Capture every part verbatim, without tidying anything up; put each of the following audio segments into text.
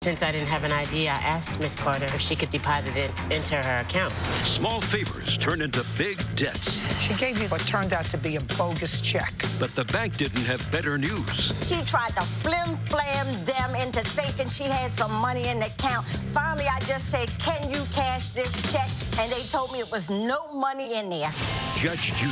Since I didn't have an I D, I asked Miss Carter if she could deposit it into her account. Small favors turn into big debts. She gave you what turned out to be a bogus check. But the bank didn't have better news. She tried to flim-flam them into thinking she had some money in the account. Finally, I just said, can you cash this check? And they told me it was no money in there. Judge Judy.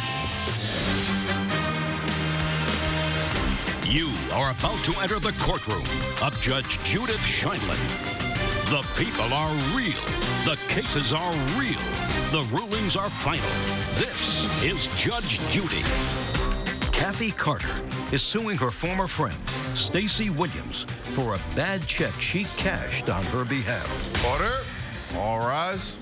You are about to enter the courtroom of Judge Judith Sheindlin. The people are real. The cases are real. The rulings are final. This is Judge Judy. Kathy Carter is suing her former friend, Stacey Williams, for a bad check she cashed on her behalf. Order. All rise.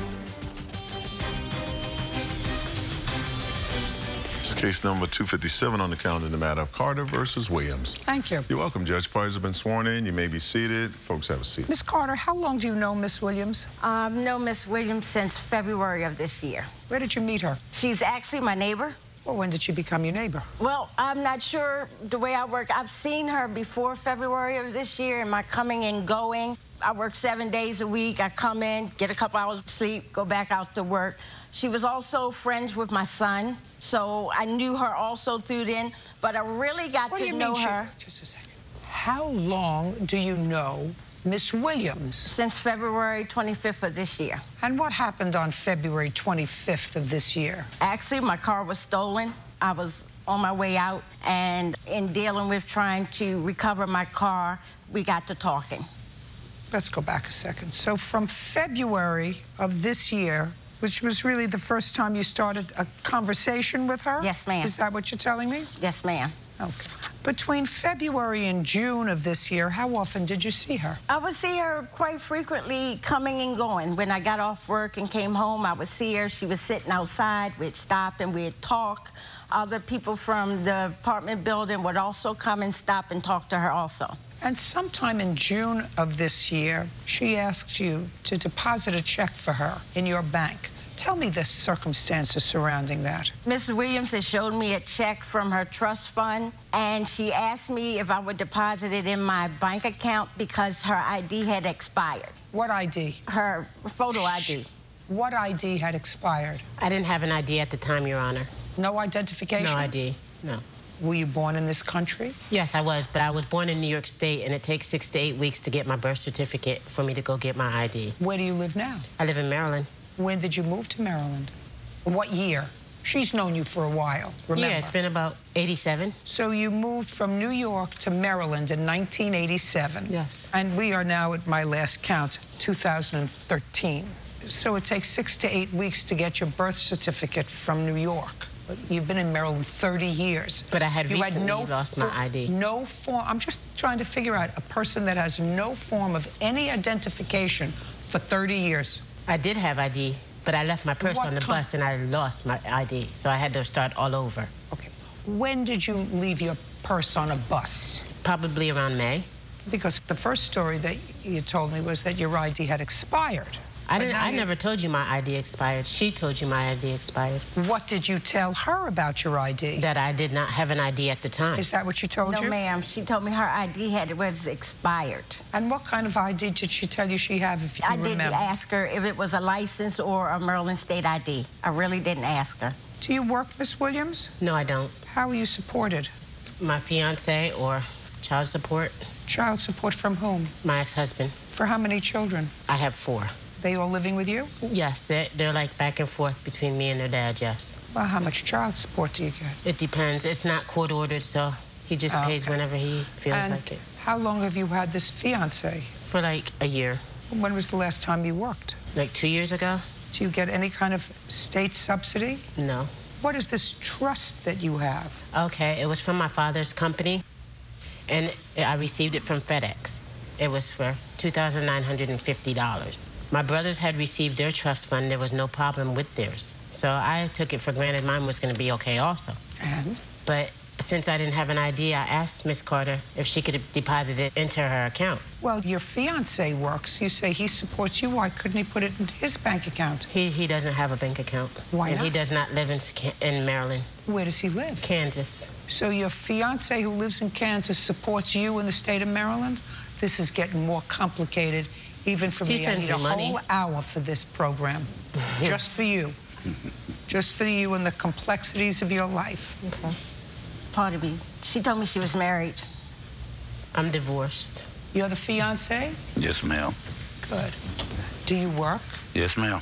Case number two fifty-seven on the calendar in the matter of Carter versus Williams. Thank you. You're welcome. Judge parties have been sworn in. You may be seated. Folks, have a seat. Miss Carter, how long do you know Miss Williams? I've known Miss Williams since February of this year. Where did you meet her? She's actually my neighbor. Well, when did she become your neighbor? Well, I'm not sure the way I work. I've seen her before February of this year in my coming and going. I work seven days a week. I come in, get a couple hours of sleep, go back out to work. She was also friends with my son, so I knew her also through then, but I really got what to do you know mean her. She, just a second. How long do you know Miss Williams? Since February twenty-fifth of this year. And what happened on February twenty-fifth of this year? Actually, my car was stolen. I was on my way out, and in dealing with trying to recover my car, we got to talking. Let's go back a second. So from February of this year, which was really the first time you started a conversation with her? Yes, ma'am. Is that what you're telling me? Yes, ma'am. Okay. Between February and June of this year, how often did you see her? I would see her quite frequently coming and going. When I got off work and came home, I would see her. She was sitting outside. We'd stop and we'd talk. Other people from the apartment building would also come and stop and talk to her also. And sometime in June of this year, she asked you to deposit a check for her in your bank. Tell me the circumstances surrounding that. Miss Williams had showed me a check from her trust fund, and she asked me if I would deposit it in my bank account because her I D had expired. What I D? Her photo I D. What I D had expired? I didn't have an I D at the time, Your Honor. No identification? No I D, no. Were you born in this country? Yes, I was, but I was born in New York State, and it takes six to eight weeks to get my birth certificate for me to go get my I D. Where do you live now? I live in Maryland. When did you move to Maryland? What year? She's known you for a while, remember? Yeah, it's been about eighty-seven. So you moved from New York to Maryland in nineteen eighty-seven. Yes. And we are now, at my last count, two thousand thirteen. So it takes six to eight weeks to get your birth certificate from New York. You've been in Maryland thirty years. But I had you recently had no lost my I D. No form. I'm just trying to figure out a person that has no form of any identification for thirty years. I did have I D, but I left my purse What on the kind- bus and I lost my I D, so I had to start all over. Okay. When did you leave your purse on a bus? Probably around May. Because the first story that you told me was that your I D had expired. I But didn't. now I you- never told you my I D expired. She told you my I D expired. What did you tell her about your I D? That I did not have an I D at the time. Is that what she told No, you? ma'am. She told me her I D had was expired. And what kind of I D did she tell you she had, if you I remember? didn't ask her if it was a license or a Maryland State I D. I really didn't ask her. Do you work, Miss Williams? No, I don't. How are you supported? My fiance or child support. Child support from whom? My ex-husband. For how many children? I have four. They all living with you? Yes, they're, they're like back and forth between me and their dad, yes. Well, how much child support do you get? It depends. It's not court ordered, so he just Okay. pays whenever he feels And like it. how long have you had this fiance? For like a year. When was the last time you worked? Like two years ago? Do you get any kind of state subsidy? No. What is this trust that you have? Okay, it was from my father's company, and I received it from FedEx. It was for two thousand nine hundred fifty dollars. My brothers had received their trust fund. There was no problem with theirs. So I took it for granted mine was going to be okay also. And? But since I didn't have an I D, I asked Miss Carter if she could deposit it into her account. Well, your fiance works. You say he supports you. Why couldn't he put it in his bank account? He, he doesn't have a bank account. Why and not? he does not live in, in Maryland, Where does he live? Kansas. So your fiance who lives in Kansas supports you in the state of Maryland? This is getting more complicated, even for He me. I sends need a me money. whole hour for this program, just for you. Just for you and the complexities of your life. Okay. Pardon me. She told me she was married. I'm divorced. You're the fiance? Yes, ma'am. Good. Do you work? Yes, ma'am.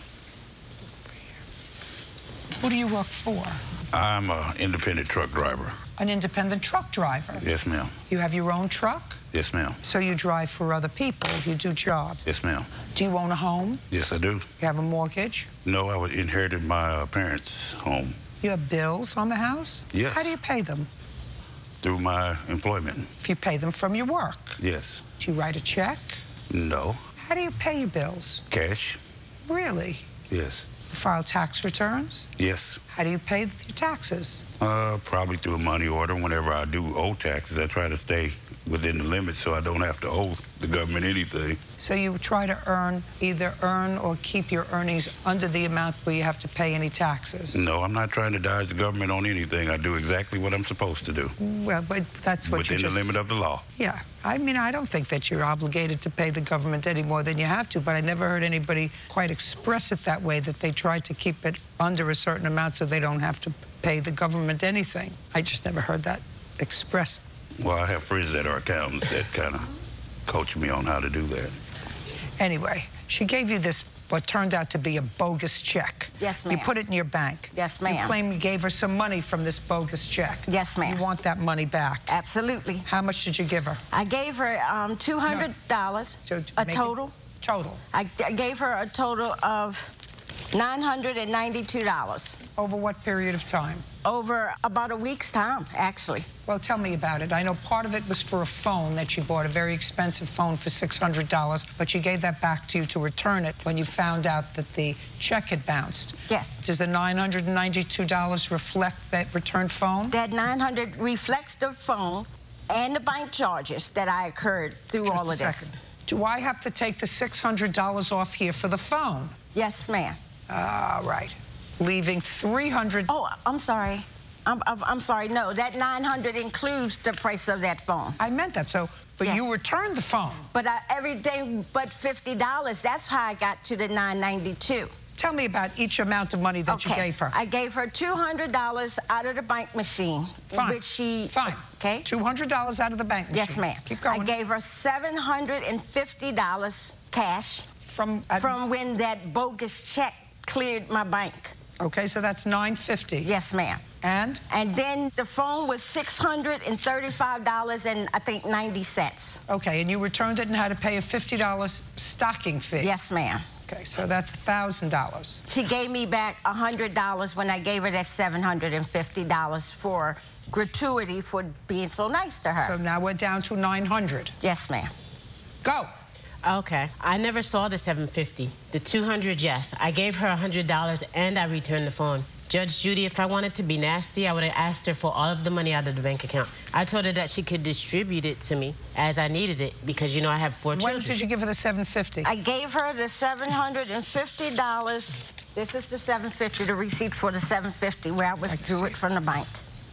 Who do you work for? I'm an independent truck driver. An independent truck driver? Yes, ma'am. You have your own truck? Yes, ma'am. So you drive for other people, you do jobs? Yes, ma'am. Do you own a home? Yes, I do. You have a mortgage? No, I was inherited my uh, parents' home. You have bills on the house? Yes. How do you pay them? Through my employment. If you pay them from your work? Yes. Do you write a check? No. How do you pay your bills? Cash? Really? Yes. You file tax returns? Yes. How do you pay your taxes? Uh, probably through a money order. Whenever I do owe taxes, I try to stay within the limits so I don't have to owe the government anything. So you try to earn, either earn or keep your earnings under the amount where you have to pay any taxes? No, I'm not trying to dodge the government on anything. I do exactly what I'm supposed to do. Well, but that's what you Within just... the limit of the law. Yeah. I mean, I don't think that you're obligated to pay the government any more than you have to, but I never heard anybody quite express it that way, that they try to keep it under a certain amount so they don't have to pay the government anything. I just never heard that expressed. Well, I have friends that are accountants that kind of coach me on how to do that. Anyway, she gave you this, what turned out to be a bogus check. Yes, ma'am. You put it in your bank. Yes, ma'am. You claim you gave her some money from this bogus check. Yes, ma'am. You want that money back. Absolutely. How much did you give her? I gave her um, two hundred dollars, So a make it total. Total. I, I gave her a total of nine hundred ninety-two dollars. Over what period of time? Over about a week's time, actually. Well, tell me about it. I know part of it was for a phone that she bought, a very expensive phone for six hundred dollars, but she gave that back to you to return it when you found out that the check had bounced. Yes. Does the nine hundred ninety-two dollars reflect that returned phone? That nine hundred reflects the phone and the bank charges that I incurred through Just all a of this. second. Do I have to take the six hundred dollars off here for the phone? Yes, ma'am. All right. Leaving three hundred dollars. Oh, I'm sorry. I'm, I'm, I'm sorry. No, that nine hundred dollars includes the price of that phone. I meant that. So, but Yes. you returned the phone. But uh, everything but fifty dollars, that's how I got to the nine ninety-two. Tell me about each amount of money that Okay. you gave her. I gave her two hundred dollars out of the bank machine. Fine. Which she... Fine. Okay. two hundred dollars out of the bank machine. Yes, ma'am. Keep going. I gave her seven hundred fifty dollars cash From, uh, from when that bogus check cleared my bank. Okay, so that's nine hundred fifty dollars. Yes, ma'am. And? And then the phone was six hundred thirty-five dollars and I think ninety cents. Okay, and you returned it and had to pay a fifty dollars stocking fee. Yes, ma'am. Okay, so that's one thousand dollars. She gave me back one hundred dollars when I gave her that seven hundred fifty dollars for gratuity for being so nice to her. So now we're down to nine hundred dollars. Yes, ma'am. Go. Okay. I never saw the seven fifty. The two hundred, yes. I gave her one hundred dollars and I returned the phone. Judge Judy, if I wanted to be nasty, I would have asked her for all of the money out of the bank account. I told her that she could distribute it to me as I needed it because, you know, I have four When children. did you give her the seven hundred fifty dollars? I gave her the seven hundred fifty dollars. This is the seven hundred fifty dollars, the receipt for the seven hundred fifty dollars where I withdrew it from the bank.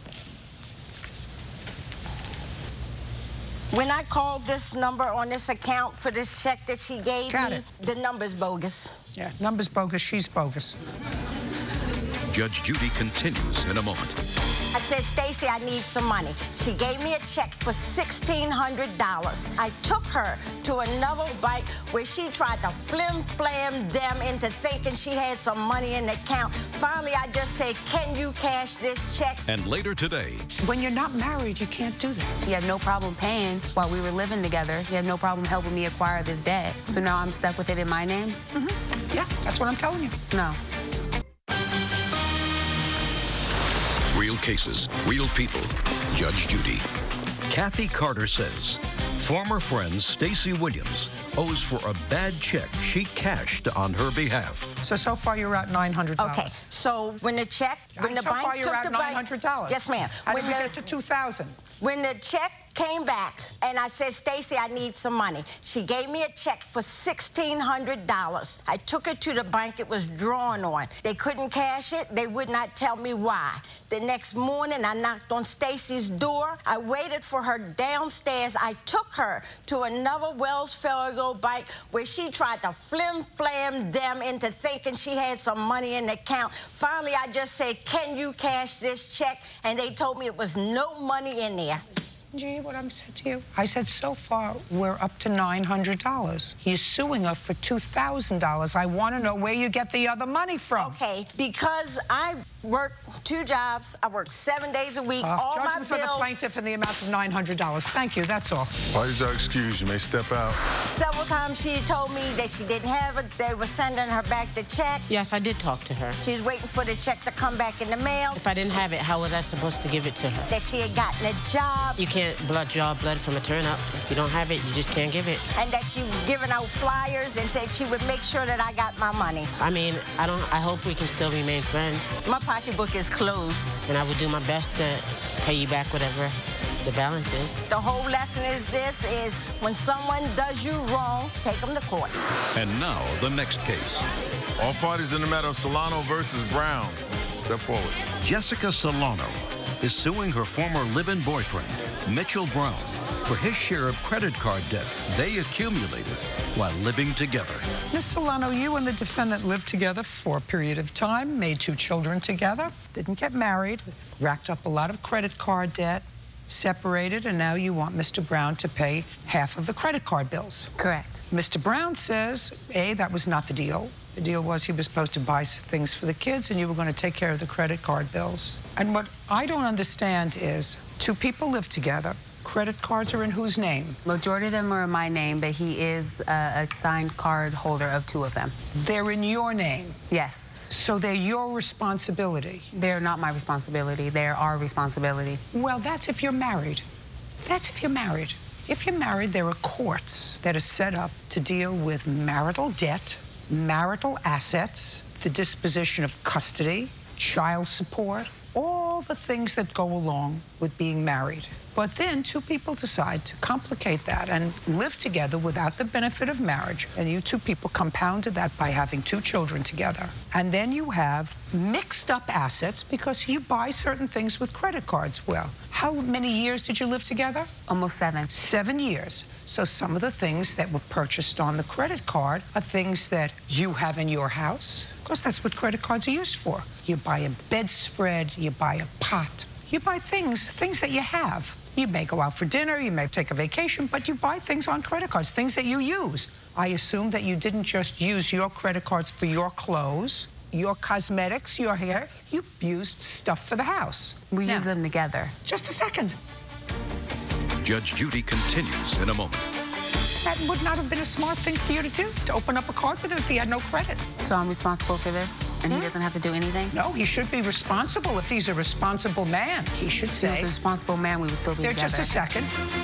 When I called this number on this account for this check that she gave Got me, it. the number's bogus. Yeah, number's bogus, she's bogus. Judge Judy continues in a moment. I said, Stacy, I need some money. She gave me a check for sixteen hundred dollars. I took her to another bank where she tried to flim-flam them into thinking she had some money in the account. Finally, I just said, can you cash this check? And later today, When you're not married, you can't do that. He had no problem paying while we were living together. He had no problem helping me acquire this debt. So now I'm stuck with it in my name? Mm-hmm. Yeah, that's what I'm telling you. No. real cases, real people. Judge Judy. Kathy Carter says former friend Stacy Williams owes for a bad check she cashed on her behalf. So, so far you're at nine hundred dollars. Okay, so when the check, when the so bank far you're took at the bank... nine hundred dollars. Yes, ma'am. How When did we the- get to two thousand? When the check came back, and I said, Stacy, I need some money. She gave me a check for sixteen hundred dollars. I took it to the bank. It was drawn on. They couldn't cash it. They would not tell me why. The next morning, I knocked on Stacy's door. I waited for her downstairs. I took her to another Wells Fargo bank where she tried to flim-flam them into thinking she had some money in the account. Finally, I just said, can you cash this check? And they told me it was no money in there. Did you hear what I said to you? I said, so far, we're up to nine hundred dollars. He's suing her for two thousand dollars. I want to know where you get the other money from. Okay, because I work two jobs. I work seven days a week. Uh, all my judgment for bills. the plaintiff in the amount of nine hundred dollars. Thank you, that's all. Why is our excuse? You may step out. Several times she told me that she didn't have it. They were sending her back the check. Yes, I did talk to her. She was waiting for the check to come back in the mail. If I didn't have it, how was I supposed to give it to her? That she had gotten a job. You can't blood draw blood from a turnip. If you don't have it, you just can't give it. And that she was giving out flyers and said she would make sure that I got my money. I mean, I don't. I hope we can still remain friends. My pocketbook is closed. And I would do my best to pay you back whatever the balance is. The whole lesson is this, is when someone does you wrong, take them to court. And now, the next case. All parties in the matter of Solano versus Brown. Step forward. Jessica Solano is suing her former live-in boyfriend, Mitchell Brown, for his share of credit card debt they accumulated while living together. Miss Solano, you and the defendant lived together for a period of time, made two children together, didn't get married, racked up a lot of credit card debt, separated, and now you want Mister Brown to pay half of the credit card bills. Correct. Mister Brown says, A, that was not the deal. The deal was he was supposed to buy things for the kids and you were going to take care of the credit card bills. And what I don't understand is two people live together. Credit cards are in whose name? Majority of them are in my name, but he is a, a signed card holder of two of them. They're in your name? Yes. So they're your responsibility? They're not my responsibility. They're our responsibility. Well, that's if you're married. That's if you're married. If you're married, there are courts that are set up to deal with marital debt, marital assets, the disposition of custody, child support, all the things that go along with being married. But then two people decide to complicate that and live together without the benefit of marriage. And you two people compounded that by having two children together. And then you have mixed up assets because you buy certain things with credit cards. Well, how many years did you live together? Almost seven. Seven years. So some of the things that were purchased on the credit card are things that you have in your house, because that's what credit cards are used for. You buy a bedspread, you buy a pot. You buy things, things that you have. You may go out for dinner, you may take a vacation, but you buy things on credit cards, things that you use. I assume that you didn't just use your credit cards for your clothes, your cosmetics, your hair. You used stuff for the house. We Now, use them together. Just a second. Judge Judy continues in a moment. That would not have been a smart thing for you to do, to open up a card with him if he had no credit. So I'm responsible for this, and Hmm? he doesn't have to do anything? No, he should be responsible. If he's a responsible man, he should If he was say. a responsible man, we would still be There, together. just a second.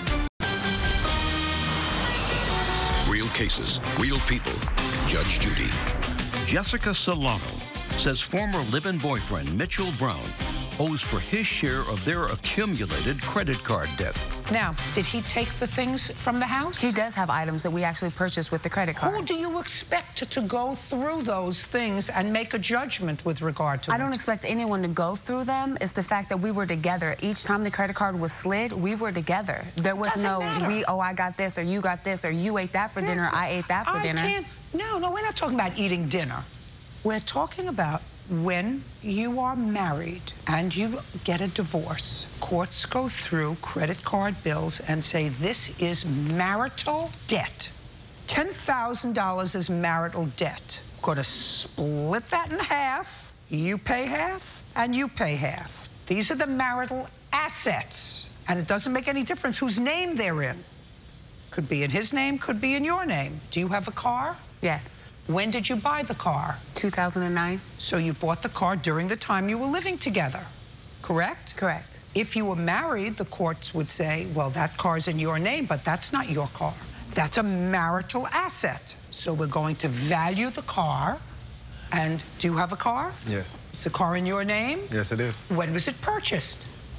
Real cases, real people. Judge Judy. Jessica Solano says former live-in boyfriend Mitchell Brown owes for his share of their accumulated credit card debt. Now, did he take the things from the house? He does have items that we actually purchased with the credit card. Who do you expect to, to go through those things and make a judgment with regard to I it? don't expect anyone to go through them. It's the fact that we were together. Each time the credit card was slid, we were together. There was Doesn't no, matter. we, oh, I got this, or you got this, or you ate that for dinner, I ate that for I dinner. Can't, no, no, we're not talking about eating dinner. We're talking about when you are married and you get a divorce. Courts go through credit card bills and say this is marital debt. ten thousand dollars is marital debt. Going to split that in half. You pay half and you pay half. These are the marital assets. And it doesn't make any difference whose name they're in. Could be in his name, could be in your name. Do you have a car? Yes. When did you buy the car? two thousand nine. So you bought the car during the time you were living together, correct? Correct. If you were married, the courts would say, well, that car's in your name, but that's not your car. That's a marital asset. So we're going to value the car. And do you have a car? Yes. It's a car in your name? Yes, it is. When was it purchased?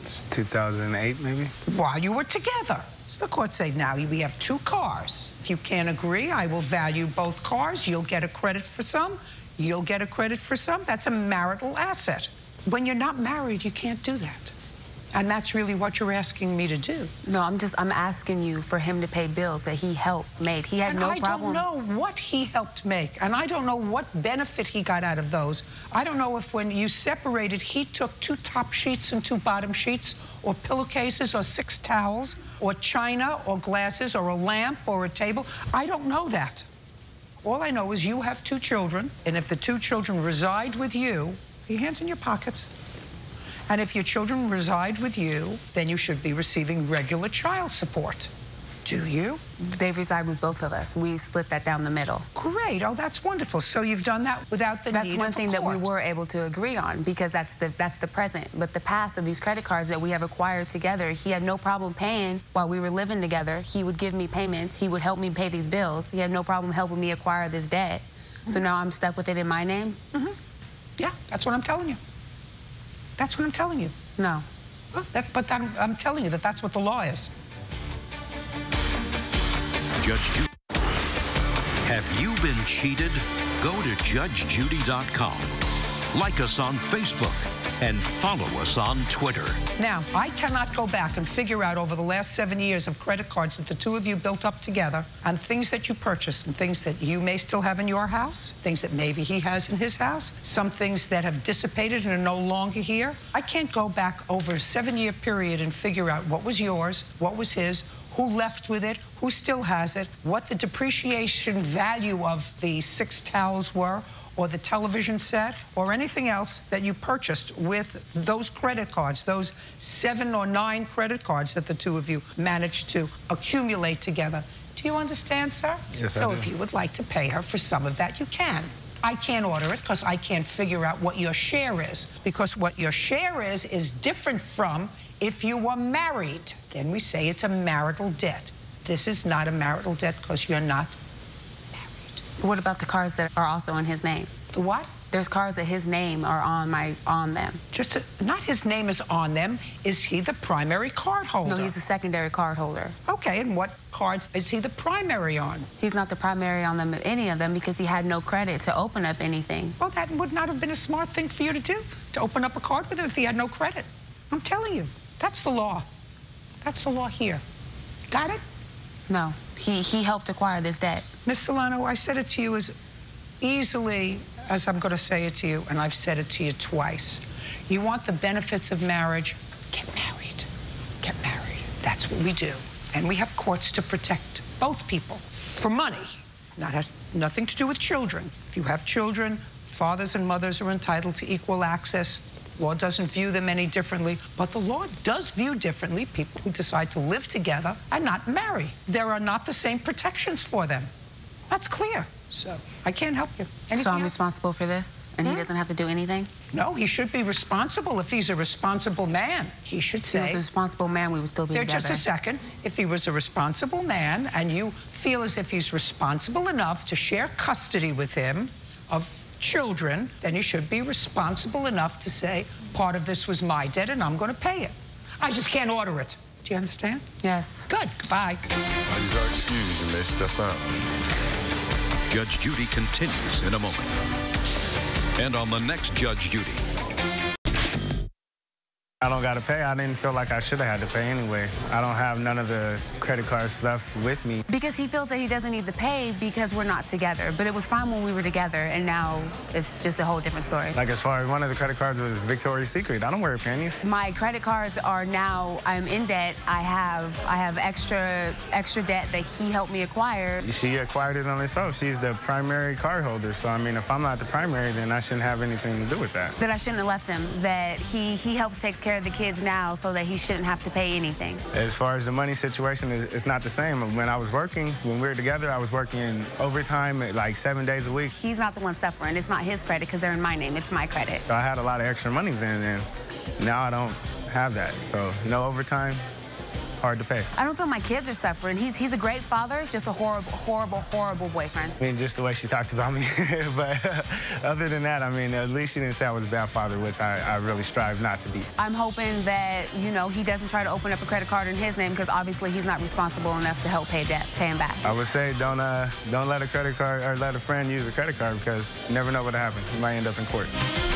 It's two thousand eight, maybe. While you were together. So the court said, now we have two cars. If you can't agree, I will value both cars. You'll get a credit for some. You'll get a credit for some. That's a marital asset. When you're not married, you can't do that. And that's really what you're asking me to do. No, I'm just, I'm asking you for him to pay bills that he helped make. He had and no I problem. I don't know what he helped make, and I don't know what benefit he got out of those. I don't know if when you separated, he took two top sheets and two bottom sheets, or pillowcases, or six towels, or china, or glasses, or a lamp, or a table. I don't know that. All I know is you have two children, and if the two children reside with you, your hands in your pockets. And if your children reside with you, then you should be receiving regular child support. Do you? They reside with both of us. We split that down the middle. Great. Oh, that's wonderful. So you've done that without the that's need one of thing a that we court. were able to agree on, because that's the that's the present. But the past of these credit cards that we have acquired together, he had no problem paying while we were living together. He would give me payments. He would help me pay these bills. He had no problem helping me acquire this debt. Mm-hmm. So now I'm stuck with it in my name? Mm-hmm. Yeah, that's what I'm telling you. That's what I'm telling you. No. Well, that, but that, I'm telling you that that's what the law is. Judge Judy. Have you been cheated? Go to judge judy dot com. Like us on Facebook and follow us on Twitter. Now, I cannot go back and figure out over the last seven years of credit cards that the two of you built up together, and things that you purchased, and things that you may still have in your house, things that maybe he has in his house, some things that have dissipated and are no longer here. I can't go back over a seven-year period and figure out what was yours, what was his, who left with it, who still has it, what the depreciation value of the six towels were, or the television set, or anything else that you purchased with those credit cards, those seven or nine credit cards that the two of you managed to accumulate together. Do you understand, sir? Yes, so I do. if you would like to pay her for some of that, you can. I can't order it because I can't figure out what your share is, because what your share is is different from if you were married. Then we say it's a marital debt. This is not a marital debt because you're not married. What about the cars that are also in his name? The what? There's cars that his name are on my on them. Just to, not his name is on them. Is he the primary card holder? No, he's the secondary card holder. Okay, and what cards is he the primary on? He's not the primary on them, any of them, because he had no credit to open up anything. Well, that would not have been a smart thing for you to do, to open up a card with him if he had no credit. I'm telling you, that's the law. That's the law here. Got it? No, he, he helped acquire this debt. Miss Solano, I said it to you as easily as I'm going to say it to you, and I've said it to you twice. You want the benefits of marriage? Get married. Get married. That's what we do. And we have courts to protect both people for money. That has nothing to do with children. If you have children, fathers and mothers are entitled to equal access. Law doesn't view them any differently, but the law does view differently people who decide to live together and not marry. There are not the same protections for them. That's clear. So I can't help you. Anything so I'm else? responsible for this, and Hmm? he doesn't have to do anything? No, he should be responsible. If he's a responsible man, he should If he was say... a responsible man, we would still be There, together. just a second. If he was a responsible man and you feel as if he's responsible enough to share custody with him of children, then you should be responsible enough to say, part of this was my debt and I'm going to pay it. I just can't order it. Do you understand? Yes. Good. Goodbye. These are excused. You may step out. Judge Judy continues in a moment. And on the next Judge Judy. I don't got to pay. I didn't feel like I should have had to pay anyway. I don't have none of the credit card stuff with me. Because he feels that he doesn't need to pay because we're not together. But it was fine when we were together, and now it's just a whole different story. Like, as far as one of the credit cards was Victoria's Secret. I don't wear pennies. My credit cards are now, I'm in debt. I have I have extra extra debt that he helped me acquire. She acquired it on herself. She's the primary card holder. So, I mean, if I'm not the primary, then I shouldn't have anything to do with that. That I shouldn't have left him. That he, he helps takes care of the kids now so that he shouldn't have to pay anything. As far as the money situation, it's not the same. When I was working, when we were together, I was working overtime like seven days a week. He's not the one suffering. It's not his credit because they're in my name. It's my credit. So I had a lot of extra money then, and now I don't have that. So no overtime, hard to pay. I don't feel my kids are suffering. He's he's a great father, just a horrible, horrible, horrible boyfriend. I mean, just the way she talked about me. But uh, other than that, I mean, at least she didn't say I was a bad father, which I, I really strive not to be. I'm hoping that, you know, he doesn't try to open up a credit card in his name because obviously he's not responsible enough to help pay debt, pay him back. I would say don't uh, don't let a credit card or let a friend use a credit card because you never know what'll happen. You might end up in court.